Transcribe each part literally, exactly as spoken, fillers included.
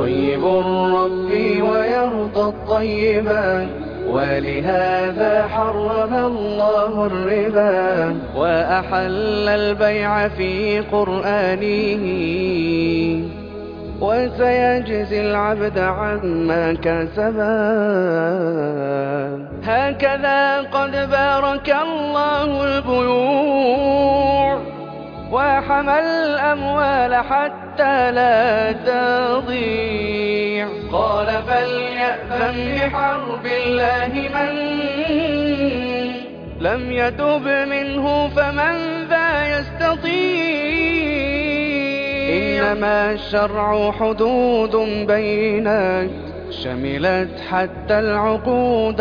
طيب الرب ويرضى الطيبات، ولهذا حرم الله الربا وأحل البيع في قرآنه، وسيجزي العبد عما كسبا. هكذا قد بارك الله البيوع وحمى الأموال حتى لا تضيع. قال فليأذن بحرب الله من لم يتب منه، فمن ذا يستطيع. إنما الشرع حدود بينات، شملت حتى العقود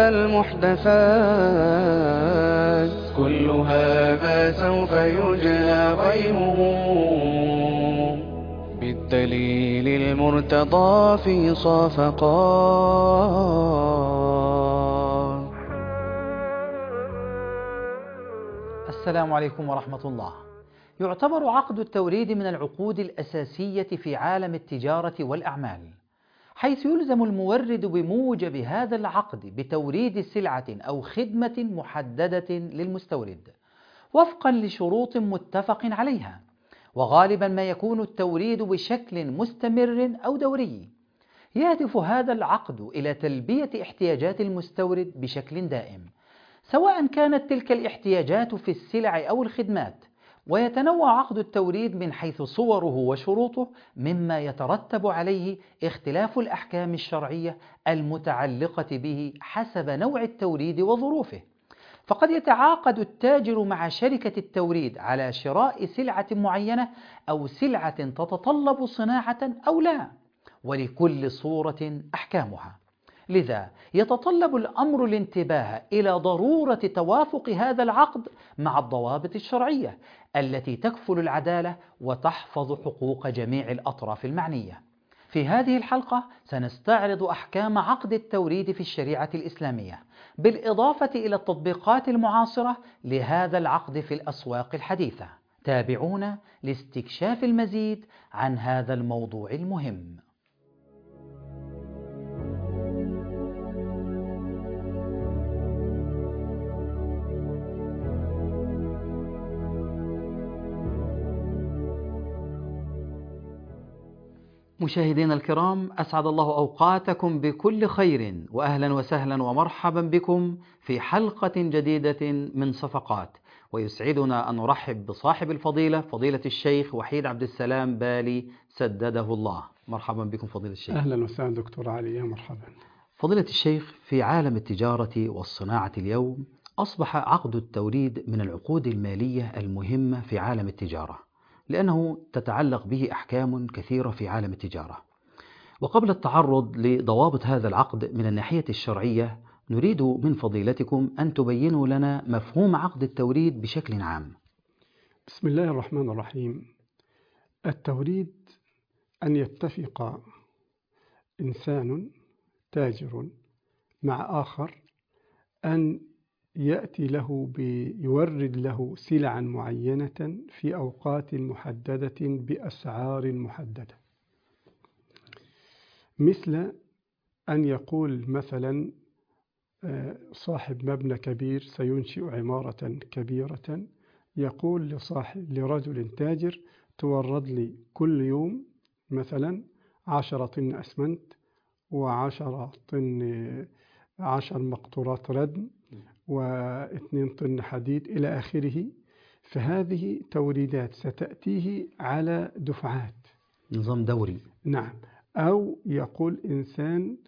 المحدثات، كل هذا سوف يجلى غيمه بالدليل المرتضى في صفقات. السلام عليكم ورحمة الله. يعتبر عقد التوريد من العقود الأساسية في عالم التجارة والأعمال، حيث يلزم المورد بموجب هذا العقد بتوريد سلعة أو خدمة محددة للمستورد وفقا لشروط متفق عليها، وغالبا ما يكون التوريد بشكل مستمر أو دوري. يهدف هذا العقد إلى تلبية احتياجات المستورد بشكل دائم، سواء كانت تلك الاحتياجات في السلع أو الخدمات. ويتنوع عقد التوريد من حيث صوره وشروطه، مما يترتب عليه اختلاف الأحكام الشرعية المتعلقة به حسب نوع التوريد وظروفه. فقد يتعاقد التاجر مع شركة التوريد على شراء سلعة معينة أو سلعة تتطلب صناعة أو لا، ولكل صورة أحكامها. لذا يتطلب الأمر الانتباه إلى ضرورة توافق هذا العقد مع الضوابط الشرعية التي تكفل العدالة وتحفظ حقوق جميع الأطراف المعنية. في هذه الحلقة سنستعرض أحكام عقد التوريد في الشريعة الإسلامية، بالإضافة إلى التطبيقات المعاصرة لهذا العقد في الأسواق الحديثة. تابعونا لاستكشاف المزيد عن هذا الموضوع المهم. مشاهدينا الكرام، أسعد الله أوقاتكم بكل خير، وأهلا وسهلا ومرحبا بكم في حلقة جديدة من صفقات. ويسعدنا أن نرحب بصاحب الفضيلة فضيلة الشيخ وحيد عبد السلام بالي سدده الله. مرحبا بكم فضيلة الشيخ. أهلا وسهلا دكتور علي، يا مرحبا. فضيلة الشيخ، في عالم التجارة والصناعة اليوم أصبح عقد التوريد من العقود المالية المهمة في عالم التجارة، لأنه تتعلق به أحكام كثيرة في عالم التجارة. وقبل التعرض لضوابط هذا العقد من الناحية الشرعية، نريد من فضيلتكم أن تبينوا لنا مفهوم عقد التوريد بشكل عام. بسم الله الرحمن الرحيم. التوريد أن يتفق إنسان تاجر مع آخر أن يأتي له بيورد له سلعا معينة في أوقات محددة بأسعار محددة، مثل أن يقول مثلا صاحب مبنى كبير سينشئ عمارة كبيرة، يقول لصاحب لرجل تاجر تورد لي كل يوم مثلا عشرة طن أسمنت وعشرة طن عشر مقطورات ردم واثنين طن حديد إلى آخره. فهذه توريدات ستأتيه على دفعات، نظام دوري. نعم. أو يقول إنسان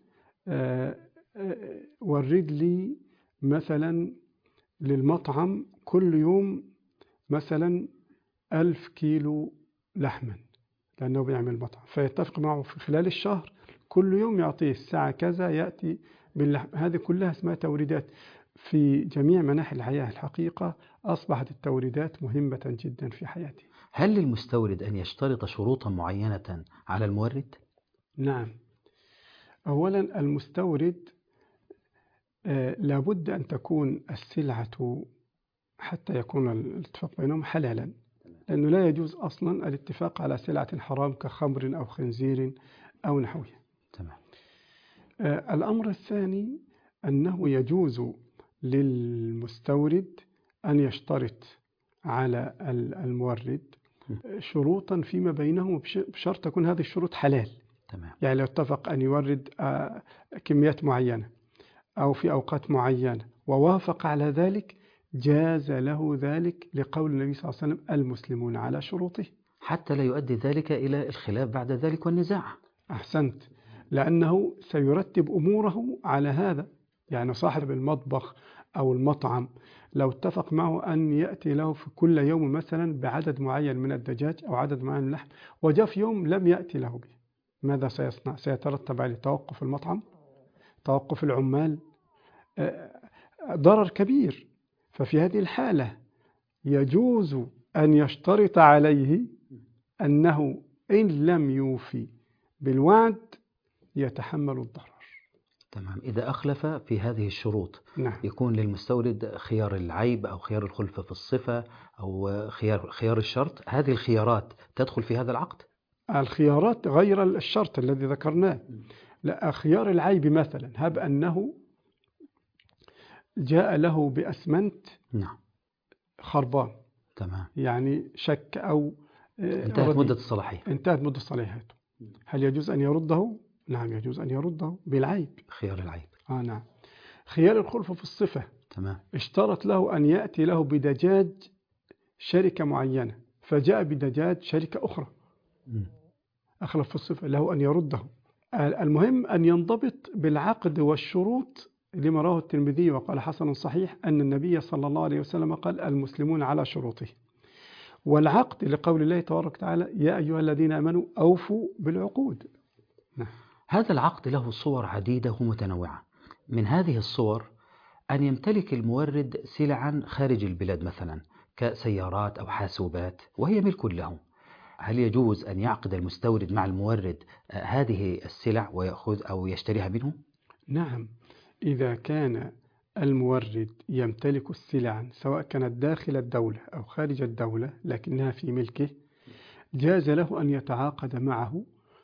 ورد لي مثلا للمطعم كل يوم مثلا ألف كيلو لحما، لأنه بيعمل مطعم، فيتفق معه في خلال الشهر كل يوم يعطيه الساعة كذا يأتي باللحم. هذه كلها اسمها توريدات. في جميع مناحي الحياة الحقيقة أصبحت التوريدات مهمة جدا في حياتي. هل للمستورد أن يشترط شروطا معينة على المورد؟ نعم. أولا المستورد آه لابد أن تكون السلعة حتى يكون الاتفاق بينهم حلالا، لأنه لا يجوز أصلا الاتفاق على سلعة حرام كخمر أو خنزير أو نحوه. تمام. آه الأمر الثاني أنه يجوز للمستورد أن يشترط على المورد شروطا فيما بينهم بشرط تكون هذه الشروط حلال. تمام. يعني لو اتفق أن يورد كميات معينة أو في أوقات معينة ووافق على ذلك جاز له ذلك لقول النبي صلى الله عليه وسلم المسلمون على شروطه، حتى لا يؤدي ذلك إلى الخلاف بعد ذلك والنزاع. أحسنت، لأنه سيرتب أموره على هذا. يعني صاحب المطبخ أو المطعم لو اتفق معه أن يأتي له في كل يوم مثلا بعدد معين من الدجاج أو عدد معين من اللحم، وجاء في يوم لم يأتي له به، ماذا سيصنع؟ سيترتب عليه توقف المطعم، توقف العمال، ضرر كبير. ففي هذه الحالة يجوز أن يشترط عليه أنه إن لم يوفي بالوعد يتحمل الضرر. تمام. إذا أخلف في هذه الشروط نعم. يكون للمستورد خيار العيب أو خيار الخلفة في الصفة أو خيار خيار الشرط. هذه الخيارات تدخل في هذا العقد؟ الخيارات غير الشرط الذي ذكرناه. لا، خيار العيب مثلا، هب أنه جاء له بأسمنت نعم خربان، تمام، يعني شك أو انتهت مدة الصلاحية، انتهت مدة صلاحيته، هل يجوز أن يرده؟ نعم يجوز أن يرده بالعيب، خيار العيب. آه نعم. خيار الخلف في الصفة، تمام، اشترط له أن يأتي له بدجاج شركة معينة فجاء بدجاج شركة أخرى، م. أخلف في الصفة، له أن يرده. المهم أن ينضبط بالعقد والشروط لما رواه الترمذي وقال حسن صحيح أن النبي صلى الله عليه وسلم قال المسلمون على شروطه. والعقد لقول الله تبارك وتعالى يا أيها الذين آمنوا أوفوا بالعقود. نعم. هذا العقد له صور عديدة ومتنوعة. من هذه الصور أن يمتلك المورد سلعا خارج البلاد مثلا كسيارات أو حاسوبات وهي ملك له. هل يجوز أن يعقد المستورد مع المورد هذه السلع ويأخذ أو يشتريها منه؟ نعم، إذا كان المورد يمتلك السلع سواء كانت داخل الدولة أو خارج الدولة لكنها في ملكه جاز له أن يتعاقد معه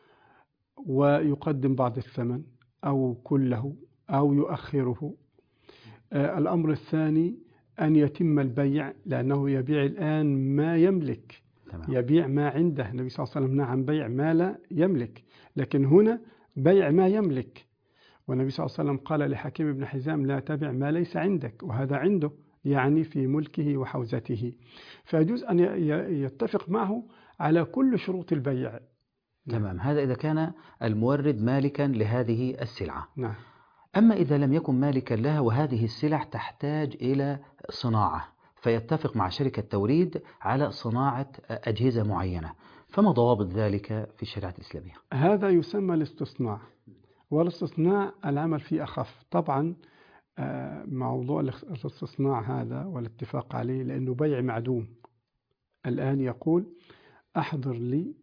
ويقدم بعض الثمن أو كله أو يؤخره. آه الأمر الثاني أن يتم البيع، لأنه يبيع الآن ما يملك، تمام. يبيع ما عنده. النبي صلى الله عليه وسلم نهى عن بيع ما لا يملك، لكن هنا بيع ما يملك. والنبي صلى الله عليه وسلم قال لحكيم بن حزام لا تبع ما ليس عندك، وهذا عنده يعني في ملكه وحوزته، فيجوز أن يتفق معه على كل شروط البيع. تمام. هذا إذا كان المورد مالكا لهذه السلعة. نعم. أما إذا لم يكن مالكا لها وهذه السلع تحتاج إلى صناعة فيتفق مع شركة توريد على صناعة أجهزة معينة، فما ضوابط ذلك في الشريعة الإسلامية؟ هذا يسمى الاستصناع، والاستصناع العمل فيه أخف طبعا. موضوع الاستصناع هذا والاتفاق عليه لأنه بيع معدوم. الآن يقول أحضر لي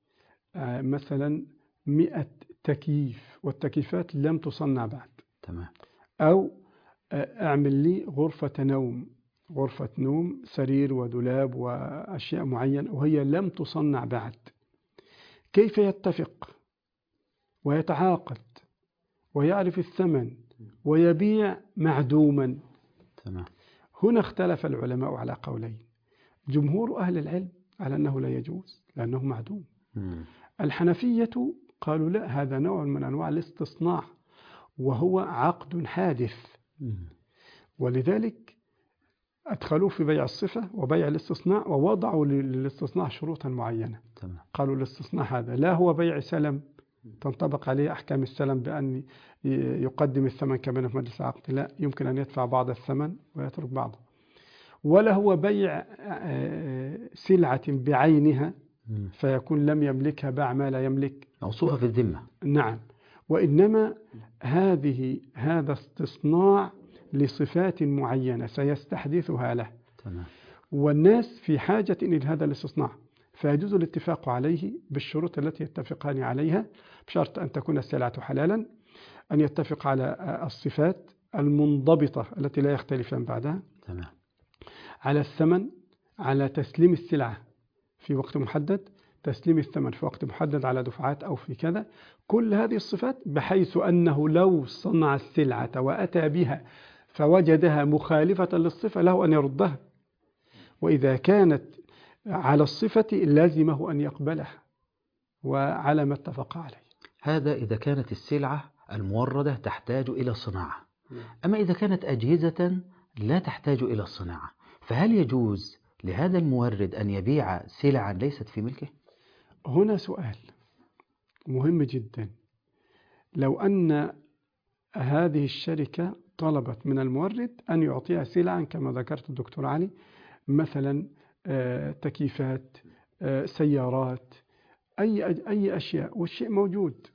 مثلا مئة تكييف والتكييفات لم تصنع بعد، تمام. أو أعمل لي غرفة نوم، غرفة نوم سرير ودولاب وأشياء معينة وهي لم تصنع بعد. كيف يتفق ويتعاقد ويعرف الثمن ويبيع معدوما؟ تمام. هنا اختلف العلماء على قولين. جمهور أهل العلم على أنه لا يجوز لأنه معدوم. مم. الحنفية قالوا لا، هذا نوع من أنواع الاستصناع وهو عقد حادث. مم. ولذلك أدخلوا في بيع الصفة وبيع الاستصناع ووضعوا للاستصناع شروطا معينة. تمام. قالوا الاستصناع هذا لا هو بيع سلم تنطبق عليه أحكام السلم بأن يقدم الثمن كما في مجلس العقد، لا، يمكن أن يدفع بعض الثمن ويترك بعضه. ولا هو بيع سلعة بعينها فيكون لم يملكها، باع ما لا يملك، موصوفة في الذمة. نعم. وإنما هذه هذا استصناع لصفات معينة سيستحدثها له. تمام. والناس في حاجة إلى هذا الاستصناع، فيجوز الاتفاق عليه بالشروط التي يتفقان عليها بشرط أن تكون السلعة حلالا، أن يتفق على الصفات المنضبطة التي لا يختلفان بعدها. تمام. على الثمن، على تسليم السلعة في وقت محدد، تسليم الثمن في وقت محدد على دفعات أو في كذا، كل هذه الصفات بحيث أنه لو صنع السلعة وأتى بها فوجدها مخالفة للصفة له أن يردها، وإذا كانت على الصفة لازمه أن يقبلها وعلى ما اتفق عليه. هذا إذا كانت السلعة الموردة تحتاج إلى صناعة. أما إذا كانت أجهزة لا تحتاج إلى الصناعة، فهل يجوز لهذا المورد أن يبيع سلعا ليست في ملكه؟ هنا سؤال مهم جدا. لو أن هذه الشركة طلبت من المورد أن يعطيها سلعا كما ذكرت الدكتور علي، مثلا تكييفات، سيارات، أي أي أشياء، والشيء موجود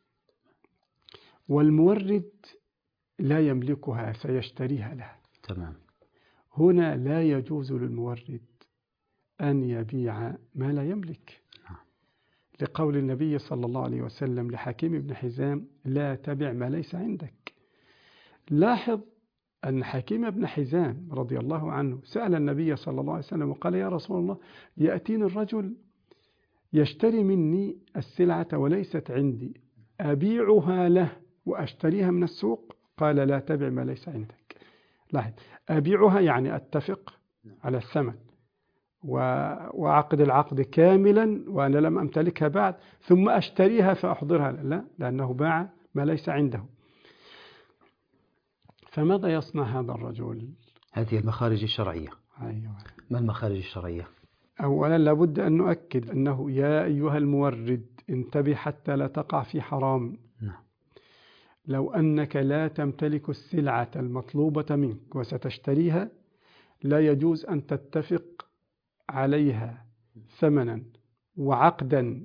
والمورد لا يملكها سيشتريها له، تمام. هنا لا يجوز للمورد أن يبيع ما لا يملك، لقول النبي صلى الله عليه وسلم لحكيم بن حزام: لا تبع ما ليس عندك. لاحظ أن حكيم بن حزام رضي الله عنه سأل النبي صلى الله عليه وسلم وقال: يا رسول الله، يأتيني الرجل يشتري مني السلعة وليست عندي، أبيعها له وأشتريها من السوق؟ قال: لا تبع ما ليس عندك. لاحظ، أبيعها يعني أتفق على الثمن وعقد العقد كاملا وأنا لم أمتلكها بعد، ثم أشتريها فأحضرها، لا، لأنه باع ما ليس عنده. فماذا يصنع هذا الرجل؟ هذه المخارج الشرعية. أيوة. ما المخارج الشرعية؟ أولا لابد أن نؤكد أنه يا أيها المورد انتبه حتى لا تقع في حرام. نعم. لو أنك لا تمتلك السلعة المطلوبة منك وستشتريها، لا يجوز أن تتفق عليها ثمنا وعقدا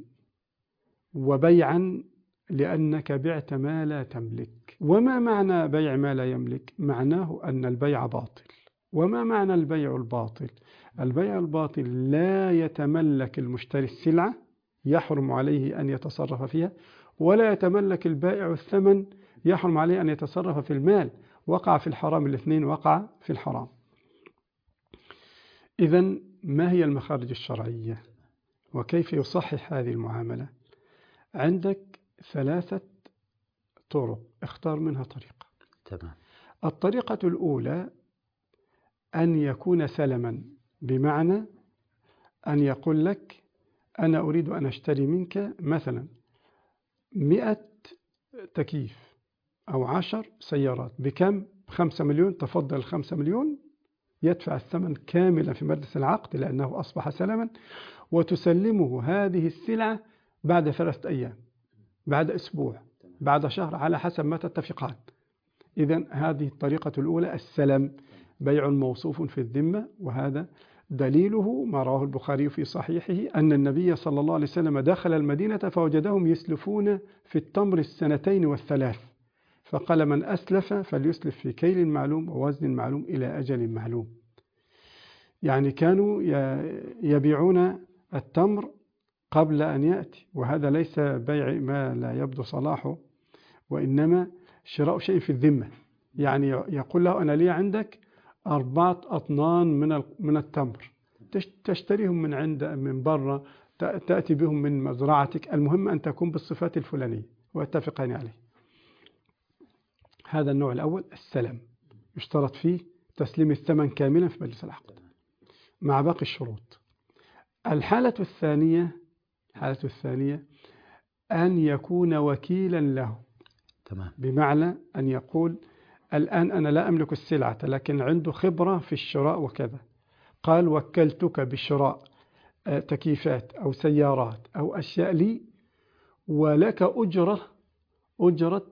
وبيعا لأنك بعت ما لا تملك. وما معنى بيع ما لا يملك؟ معناه أن البيع باطل. وما معنى البيع الباطل؟ البيع الباطل لا يتملك المشتري السلعة، يحرم عليه أن يتصرف فيها، ولا يتملك البائع الثمن، يحرم عليه أن يتصرف في المال. وقع في الحرام، الاثنين وقع في الحرام. إذن ما هي المخارج الشرعية وكيف يصحح هذه المعاملة؟ عندك ثلاثة طرق، اختار منها طريقة. تمام. الطريقة الأولى أن يكون سلما، بمعنى أن يقول لك: أنا أريد أن أشتري منك مثلا مئة تكييف أو عشر سيارات، بكم؟ خمسة مليون. تفضل خمسة مليون، يدفع الثمن كاملا في مجلس العقد لأنه أصبح سلما، وتسلمه هذه السلعة بعد ثلاثة أيام، بعد أسبوع، بعد شهر، على حسب ما تتفقان. إذن هذه الطريقة الأولى، السلم، بيع موصوف في الذمة. وهذا دليله ما رواه البخاري في صحيحه أن النبي صلى الله عليه وسلم دخل المدينة فوجدهم يسلفون في التمر السنتين والثلاث، فقال: من أسلف فليسلف في كيل معلوم ووزن معلوم إلى أجل معلوم. يعني كانوا يبيعون التمر قبل أن يأتي، وهذا ليس بيع ما لا يبدو صلاحه، وإنما شراء شيء في الذمة. يعني يقول له: أنا لي عندك أربعة أطنان من من التمر، تشتريهم من عند من برا، تأتي بهم من مزرعتك، المهم أن تكون بالصفات الفلانية، واتفقان عليه. هذا النوع الأول، السلم، يشترط فيه تسليم الثمن كاملا في مجلس العقد مع باقي الشروط. الحالة الثانية الحالة الثانية أن يكون وكيلا له. تمام. بمعنى أن يقول: الآن أنا لا أملك السلعة لكن عنده خبرة في الشراء وكذا، قال: وكلتك بشراء تكييفات أو سيارات أو أشياء لي، ولك أجرة أجرة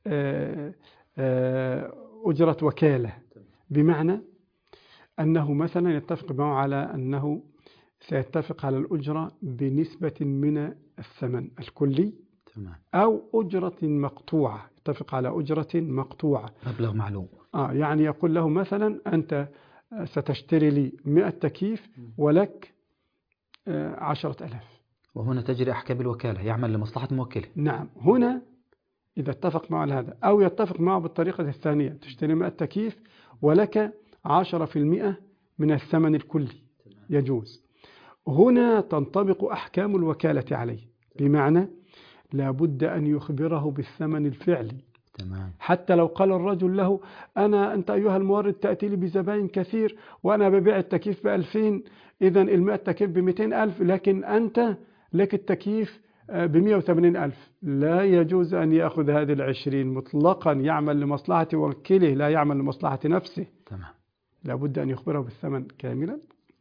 أجرة وكالة. بمعنى أنه مثلا يتفق معه على أنه سيتفق على الأجرة بنسبة من الثمن الكلي، أو أجرة مقطوعة، يتفق على أجرة مقطوعة، مبلغ معلوم. آه يعني يقول له مثلا: أنت ستشتري لي مئة تكييف ولك آه عشرة ألاف. وهنا تجري أحكام الوكالة، يعمل لمصلحة موكله. نعم. هنا إذا اتفق معه على هذا، أو يتفق معه بالطريقة الثانية: تشتري مئة تكييف ولك عشرة في المئة من الثمن الكلي، يجوز. هنا تنطبق أحكام الوكالة عليه، بمعنى لا بد أن يخبره بالثمن الفعلي. تمام. حتى لو قال الرجل له أنا أنت أيها المورد تأتي لي بزبائن كثير وأنا ببيع التكييف بألفين، إذن المئة تكييف بمئتين ألف، لكن أنت لك التكييف بمئة وثمانين ألف، لا يجوز أن يأخذ هذه العشرين مطلقا، يعمل لمصلحة وكيله لا يعمل لمصلحة نفسه. تمام. لا بد أن يخبره بالثمن كاملا.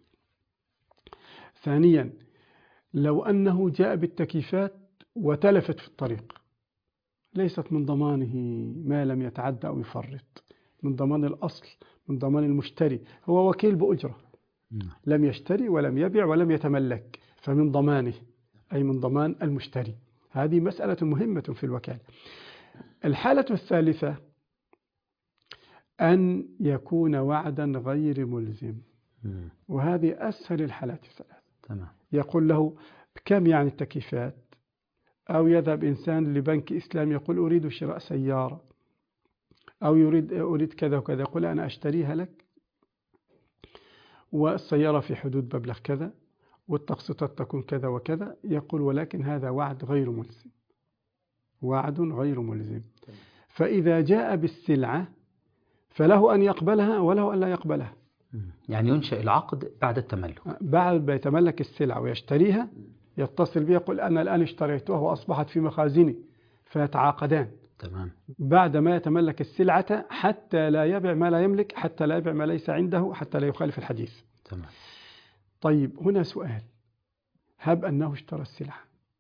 ثانيا، لو أنه جاء بالتكييفات وتلفت في الطريق، ليست من ضمانه ما لم يتعدى أو يفرط، من ضمان الأصل، من ضمان المشتري، هو وكيل بأجرة، لم يشتري ولم يبيع ولم يتملك، فمن ضمانه أي من ضمان المشتري. هذه مسألة مهمة في الوكالة. الحالة الثالثة أن يكون وعدا غير ملزم، وهذه أسهل الحالات الثلاث. تمام. يقول له بكم يعني التكييفات، أو يذهب إنسان لبنك إسلامي يقول أريد شراء سيارة، أو يريد أريد كذا وكذا، يقول أنا أشتريها لك والسيارة في حدود مبلغ كذا والتقسيطات تكون كذا وكذا، يقول ولكن هذا وعد غير ملزم، وعد غير ملزم. فإذا جاء بالسلعة فله أن يقبلها وله أن لا يقبلها. يعني ينشأ العقد بعد التملك، بعد ما يتملك السلعة ويشتريها يتصل بي يقول أنا الآن اشتريتها وأصبحت في مخازني، فيتعاقدان. تمام. بعد ما يتملك السلعة حتى لا يبيع ما لا يملك، حتى لا يبيع ما ليس عنده، حتى لا يخالف الحديث. تمام. طيب هنا سؤال، هب أنه اشترى السلعة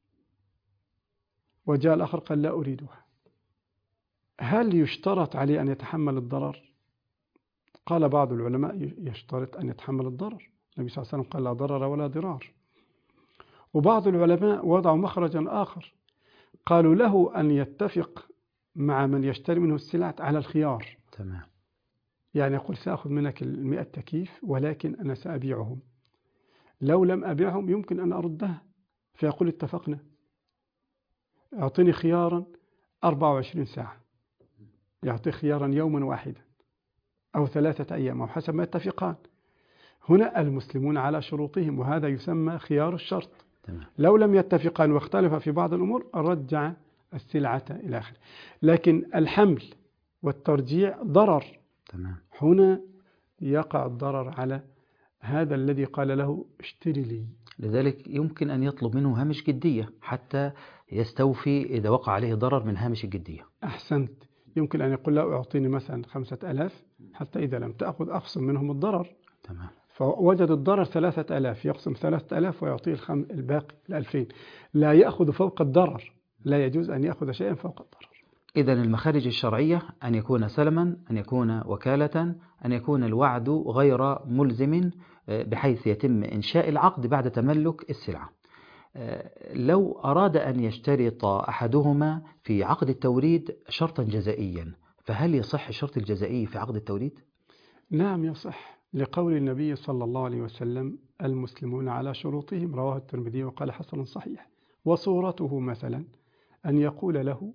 وجاء الآخر قال لا أريدها، هل يشترط عليه أن يتحمل الضرر؟ قال بعض العلماء يشترط أن يتحمل الضرر، النبي صلى الله عليه وسلم قال لا ضرر ولا ضرار. وبعض العلماء وضعوا مخرجا آخر، قالوا له أن يتفق مع من يشتري منه السلعة على الخيار. تمام. يعني يقول سأخذ منك المئة تكييف ولكن أنا سأبيعهم، لو لم أبيعهم يمكن أن أردها، فيقول اتفقنا، أعطيني خيارا أربعة وعشرين ساعة، يعطي خيارا يوما واحدا أو ثلاثة أيام أو حسب ما يتفقان. هنا المسلمون على شروطهم، وهذا يسمى خيار الشرط. تمام. لو لم يتفقان واختلف في بعض الأمور رجع السلعة إلى آخره. لكن الحمل والترجيع ضرر. تمام. هنا يقع الضرر على هذا الذي قال له اشتري لي. لذلك يمكن أن يطلب منه هامش جدية حتى يستوفي إذا وقع عليه ضرر من هامش الجدية. أحسنت. يمكن أن يقول له أعطيني مثلا خمسة ألاف حتى إذا لم تأخذ أخصم منهم الضرر. تمام. فوجد الضرر ثلاثة ألاف، يقسم ثلاثة ألاف ويعطيه الخم الباقي الألفين، لا يأخذ فوق الضرر، لا يجوز أن يأخذ شيئا فوق الضرر. إذا المخارج الشرعية أن يكون سلما، أن يكون وكالة، أن يكون الوعد غير ملزم بحيث يتم إنشاء العقد بعد تملك السلعة. لو أراد أن يشترط أحدهما في عقد التوريد شرطا جزائيا، فهل يصح الشرط الجزائي في عقد التوريد؟ نعم يصح، لقول النبي صلى الله عليه وسلم المسلمون على شروطهم، رواه الترمذي وقال حسن صحيح. وصورته مثلا أن يقول له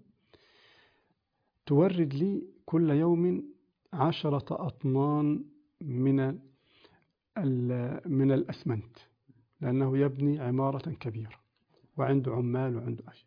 تورد لي كل يوم عشرة أطنان من من الأسمنت، لأنه يبني عمارة كبيرة وعنده عمال وعنده أشياء،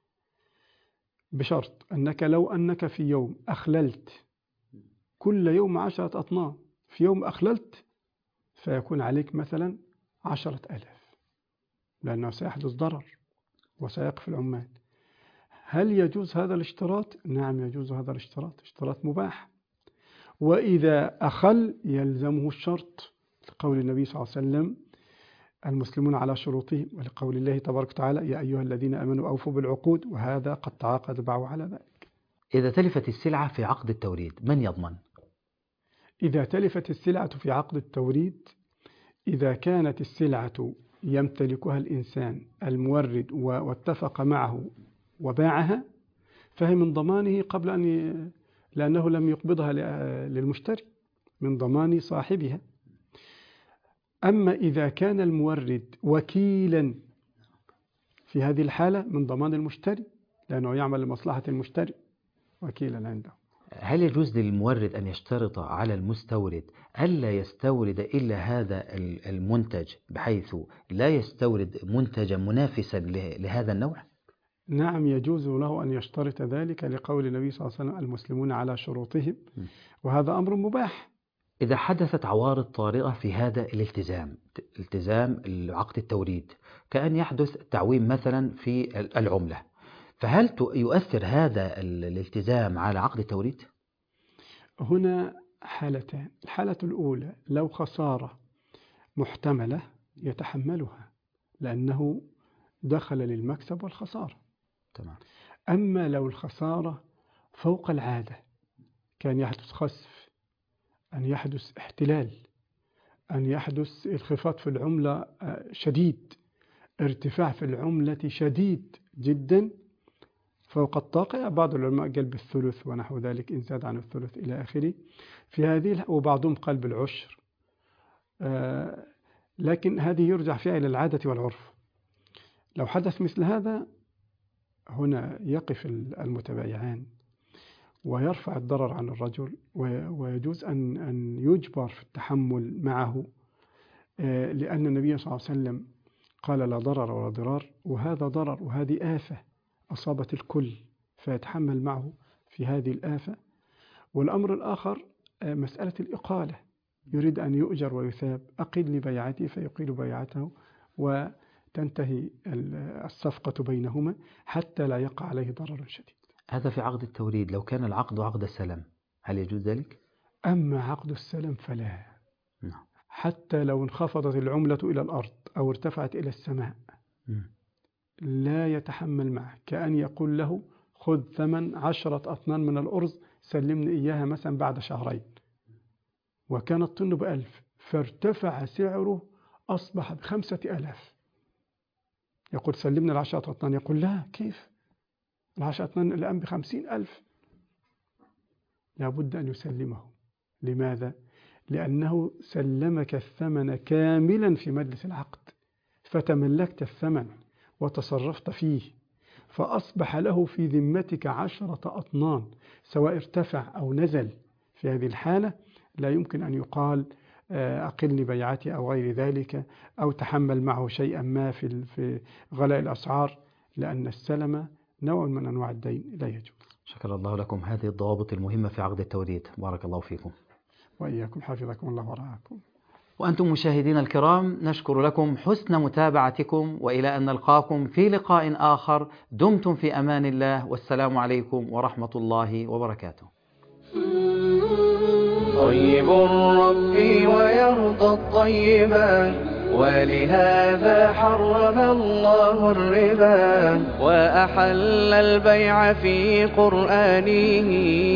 بشرط أنك لو أنك في يوم أخللت كل يوم عشرة أطنان، في يوم أخللت فيكون عليك مثلا عشرة ألاف، لأنه سيحدث ضرر وسيقف العمال. هل يجوز هذا الاشتراط؟ نعم يجوز هذا الاشتراط، اشتراط مباح. وإذا أخل يلزمه الشرط، لقول النبي صلى الله عليه وسلم المسلمون على شروطهم، ولقول الله تبارك وتعالى يا أيها الذين آمنوا أوفوا بالعقود، وهذا قد تعاقد معه على ذلك. إذا تلفت السلعة في عقد التوريد من يضمن؟ إذا تلفت السلعة في عقد التوريد، إذا كانت السلعة يمتلكها الإنسان المورد واتفق معه وباعها فهي من ضمانه قبل أن ي... لأنه لم يقبضها للمشتري، من ضمان صاحبها. أما إذا كان المورد وكيلا في هذه الحالة من ضمان المشتري، لأنه يعمل لمصلحة المشتري وكيلا عنده. هل يجوز للمورد أن يشترط على المستورد ألا يستورد إلا هذا المنتج بحيث لا يستورد منتجا منافسا لهذا النوع؟ نعم، يجوز له أن يشترط ذلك لقول النبي صلى الله عليه وسلم المسلمون على شروطهم، وهذا أمر مباح. إذا حدثت عوارض طارئة في هذا الالتزام، التزام عقد التوريد، كأن يحدث تعويم مثلا في العملة، فهل يؤثر هذا الالتزام على عقد التوريد؟ هنا حالتان. الحالة الأولى لو خسارة محتملة يتحملها لأنه دخل للمكسب والخسارة. تمام. أما لو الخسارة فوق العادة، كان يحدث خسف، أن يحدث احتلال، أن يحدث انخفاض في العملة شديد، ارتفاع في العملة شديد جدا فوق الطاقة، بعض العلماء قال بالثلث ونحو ذلك إن زاد عن الثلث إلى آخره في هذه، وبعضهم قال بالعشر، آه لكن هذه يرجع فيها إلى العادة والعرف. لو حدث مثل هذا هنا يقف المتبايعان ويرفع الضرر عن الرجل، ويجوز أن أن يجبر في التحمل معه، آه لأن النبي صلى الله عليه وسلم قال لا ضرر ولا ضرار، وهذا ضرر وهذه آفة أصابت الكل فيتحمل معه في هذه الآفة. والأمر الآخر مسألة الإقالة، يريد أن يؤجر ويثاب، أقل لبيعته فيقيل بيعته وتنتهي الصفقة بينهما حتى لا يقع عليه ضرر شديد. هذا في عقد التوريد. لو كان العقد عقد السلم هل يجوز ذلك؟ أما عقد السلم فلا. نعم. حتى لو انخفضت العملة إلى الأرض أو ارتفعت إلى السماء م. لا يتحمل معه، كأن يقول له خذ ثمن عشرة أطنان من الأرز سلمني إياها مثلا بعد شهرين، وكان الطن بألف فارتفع سعره أصبح بخمسة ألاف، يقول سلمنا العشرة أطنان، يقول لا كيف العشرة أطنان الآن بخمسين ألف، لابد أن يسلمه. لماذا؟ لأنه سلمك الثمن كاملا في مجلس العقد، فتملكت الثمن وتصرفت فيه، فأصبح له في ذمتك عشرة أطنان سواء ارتفع أو نزل. في هذه الحالة لا يمكن أن يقال أقلني بيعتي أو غير ذلك، أو تحمل معه شيئا ما في في غلاء الأسعار، لأن السلم نوع من أنواع الدين لا يجوز. شكر الله لكم هذه الضوابط المهمة في عقد التوريد. بارك الله فيكم. وإياكم، حفظكم الله ورعاكم. وأنتم مشاهدين الكرام، نشكر لكم حسن متابعتكم، وإلى أن نلقاكم في لقاء آخر. دمتم في أمان الله، والسلام عليكم ورحمة الله وبركاته. طيب ربي ويرضى الطيبات، ولهذا حرم الله الربا وأحل البيع في قرآنه،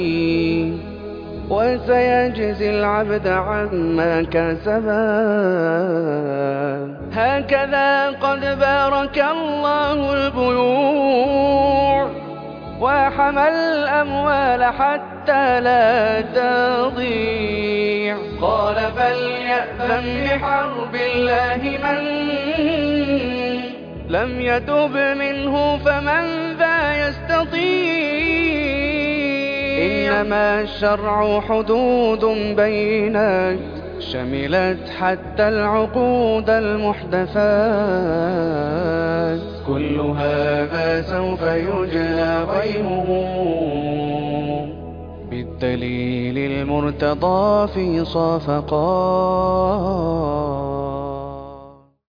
وسيجزي العبد عما كسبا. هكذا قد بارك الله البيوع وحمى الأموال حتى لا تضيع. قال فليأذن بحرب الله من لم يتب منه، فمن ذا يستطيع. إنما الشرع حدود بينات، شملت حتى العقود المحدثات. كل هذا سوف يجلى غيمه بالدليل المرتضى في صفقات.